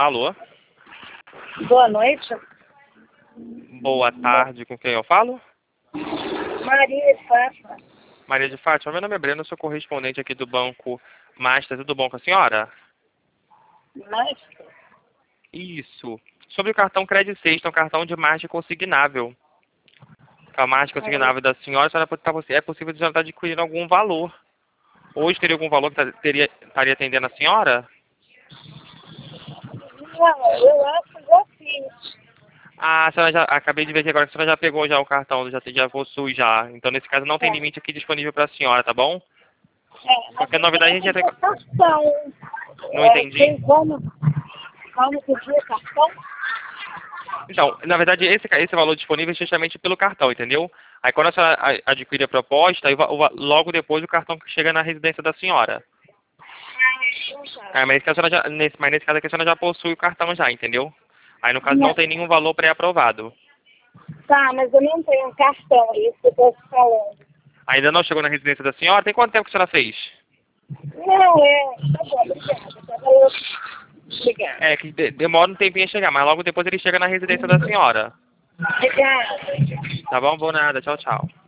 Alô? Boa noite. Boa tarde, com quem eu falo? Maria de Fátima. Maria de Fátima, meu nome é Breno, sou correspondente aqui do Banco Master. Tudo bom com a senhora? Master? Isso. Sobre o cartão Credit Sexta, um cartão de margem consignável. A margem consignável da senhora, é possível de já estar adquirindo algum valor. Hoje teria algum valor que estaria atendendo a senhora? Não, eu acho que já fiz. Ah, a senhora já, acabei de ver aqui agora que a senhora já pegou já o cartão, já possui já. Então, nesse caso, não tem É. limite aqui disponível para a senhora, tá bom? Mas Qualquer novidade, a gente já tem... cartão. Não entendi. Tem como pedir o cartão? Então, na verdade, esse valor disponível é justamente pelo cartão, entendeu? Aí, quando a senhora adquire a proposta, aí, logo depois o cartão chega na residência da senhora. Mas nesse caso aqui a senhora já possui o cartão já, entendeu? Aí, no caso, não tem nenhum valor pré-aprovado. Tá, mas eu não tenho cartão, é isso que eu tô te falando. Ainda não chegou na residência da senhora? Tem quanto tempo que a senhora fez? Não, tá bom, obrigada. Tá bom. Obrigada. É, que demora um tempinho a chegar, mas logo depois ele chega na residência da senhora. Obrigada. Tá bom? Por nada. Tchau, tchau.